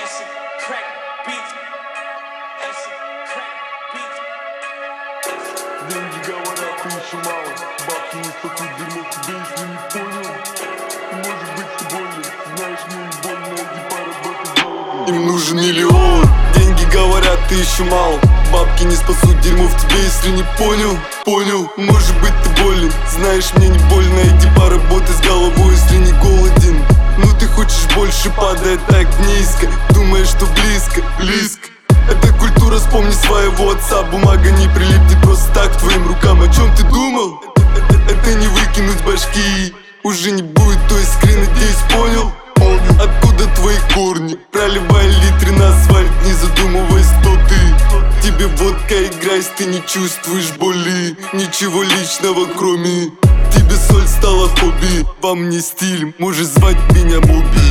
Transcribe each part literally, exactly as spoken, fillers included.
Acid, crack, beat. Acid, crack, beat. Деньги говорят, ты еще мало. Бабки не спасут, дерьмо в тебе, если не понял. Может быть, ты больно, знаешь, мне не больно, иди поработай долго. Им нужен миллион. Деньги говорят, ты еще мало. Бабки не спасут, дерьмо в тебе, если не понял. Понял, может быть, ты болен, знаешь, мне не больно, иди поработай с головой, если не голоден. Ну ты хочешь больше, падая так низко, думаешь, что близко, близко. Это культура, вспомни своего отца. Бумага не прилипнет просто так к твоим рукам. О чем ты думал? Это, это, это не выкинуть башки. Уже не будет той искры, надеюсь, понял? Откуда твои корни? Проливай литры на асфальт, не задумываясь, кто ты. Тебе водка играй, ты не чувствуешь боли. Ничего личного, кроме тебе соль стала хобби. Вам не стиль, можешь звать меня Моби.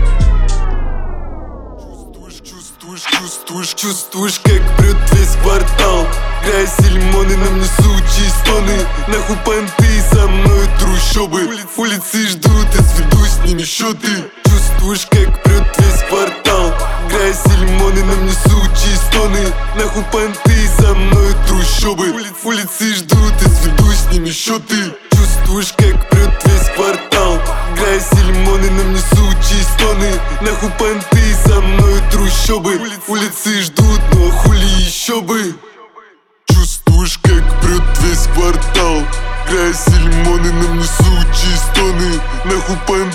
Чувствуешь, чувствуешь, чувствуешь, как прет весь квартал. Грязь и лимоны нам несут чистоны. Нахуй понты, со мной трущобы. Улицы ждут, я сведу с ними счеты. Чувствуешь, как прет весь квартал. Грязь и лимоны нам несут чистоны. Нахуй понты, со мной трущобы. Улицы ждут, я сведу с ними счеты. Чувствуешь, как прет весь квартал. Грязь и лимоны нам несут чистоны. Нахуй понты, со мной трущобы. Улицы ждут, ну а хули еще бы. Чувствуешь, как прет весь квартал. Грязь и лимоны нам несут чистоны. Нахуй понты.